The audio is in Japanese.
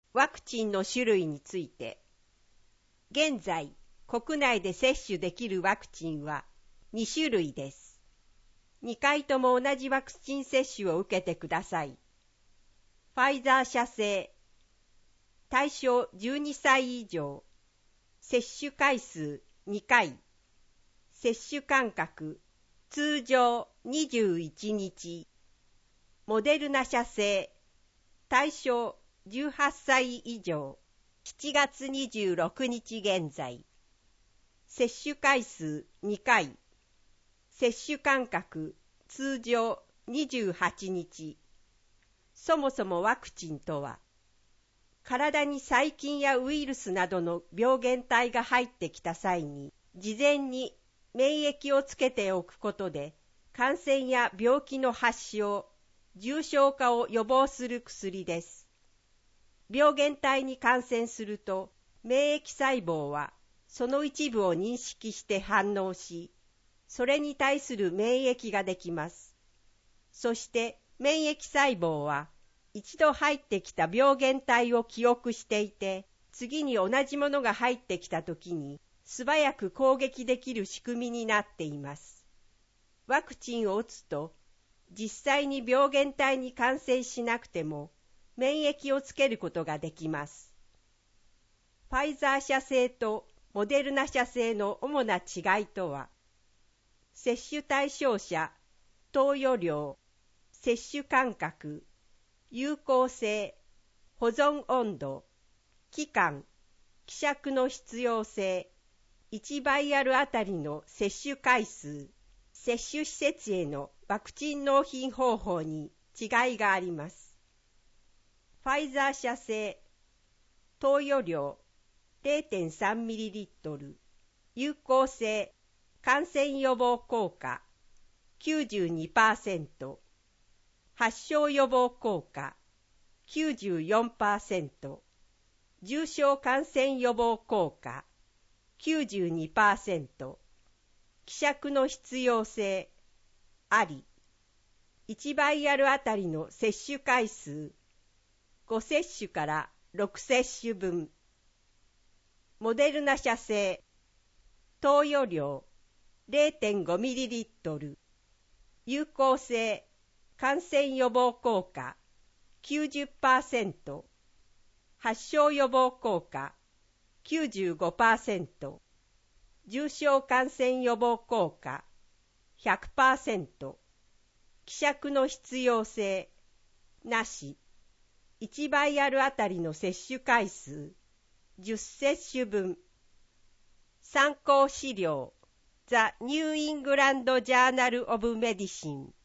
ワクチンの種類について。現在、国内で接種できるワクチンは2種類です。2回とも同じワクチン接種を受けてください。ファイザー社製。対象12歳以上。接種回数2回。接種間隔通常21日。モデルナ社製。対象18歳以上。7月26日現在。接種回数2回。接種間隔通常28日。そもそもワクチンとは、体に細菌やウイルスなどの病原体が入ってきた際に、事前に免疫をつけておくことで、感染や病気の発症、重症化を予防する薬です。病原体に感染すると、免疫細胞はその一部を認識して反応し、それに対する免疫ができます。そして免疫細胞は一度入ってきた病原体を記憶していて、次に同じものが入ってきたときに素早く攻撃できる仕組みになっています。ワクチンを打つと、実際に病原体に感染しなくても免疫をつけることができます。ファイザー社製とモデルナ社製の主な違いとは、接種対象者、投与量、接種間隔、有効性、保存温度、期間、希釈の必要性、1バイアルあたりの接種回数、接種施設へのワクチン納品方法に違いがあります。ファイザー社製、投与量 0.3ml、有効性、感染予防効果 92%、発症予防効果 94%、重症感染予防効果 92%、希釈の必要性あり、1バイアルあたりの接種回数5接種から6接種分。モデルナ社製、投与量 0.5ml、有効性、感染予防効果 90%、発症予防効果 95%、重症感染予防効果 100%、希釈の必要性なし、1バイアルあたりの接種回数10接種分。参考資料 The New England Journal of Medicine